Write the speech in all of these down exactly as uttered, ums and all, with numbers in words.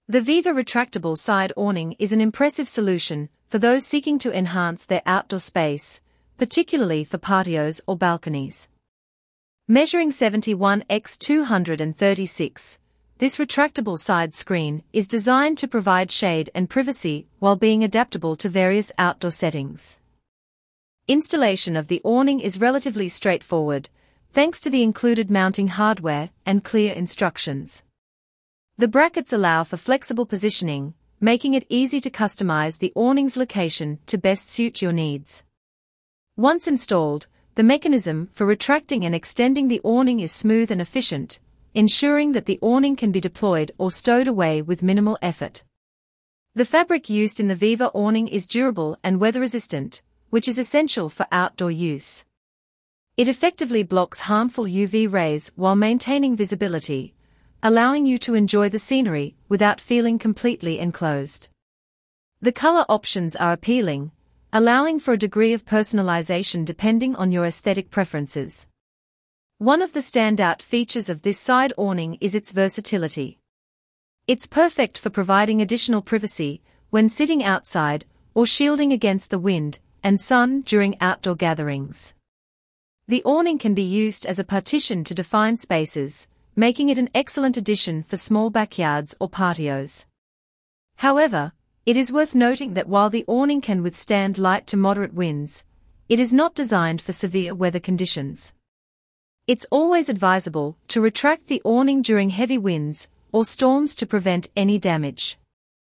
The Viva retractable side awning is an impressive solution for those seeking to enhance their outdoor space, particularly for patios or balconies. Measuring seventy-one by two hundred thirty-six, this retractable side screen is designed to provide shade and privacy while being adaptable to various outdoor settings. Installation of the awning is relatively straightforward, thanks to the included mounting hardware and clear instructions. The brackets allow for flexible positioning, making it easy to customize the awning's location to best suit your needs. Once installed, the mechanism for retracting and extending the awning is smooth and efficient, ensuring that the awning can be deployed or stowed away with minimal effort. The fabric used in the Viva awning is durable and weather-resistant, which is essential for outdoor use. It effectively blocks harmful U V rays while maintaining visibility, allowing you to enjoy the scenery without feeling completely enclosed. The color options are appealing, allowing for a degree of personalization depending on your aesthetic preferences. One of the standout features of this side awning is its versatility. It's perfect for providing additional privacy when sitting outside or shielding against the wind and sun during outdoor gatherings. The awning can be used as a partition to define spaces, making it an excellent addition for small backyards or patios. However, it is worth noting that while the awning can withstand light to moderate winds, it is not designed for severe weather conditions. It's always advisable to retract the awning during heavy winds or storms to prevent any damage.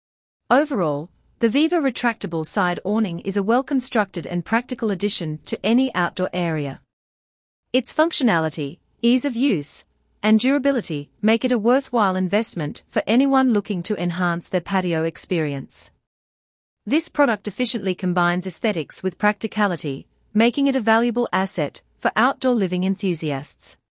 Overall, the Viva retractable side awning is a well-constructed and practical addition to any outdoor area. Its functionality, ease of use, and durability make it a worthwhile investment for anyone looking to enhance their patio experience. This product efficiently combines aesthetics with practicality, making it a valuable asset for outdoor living enthusiasts.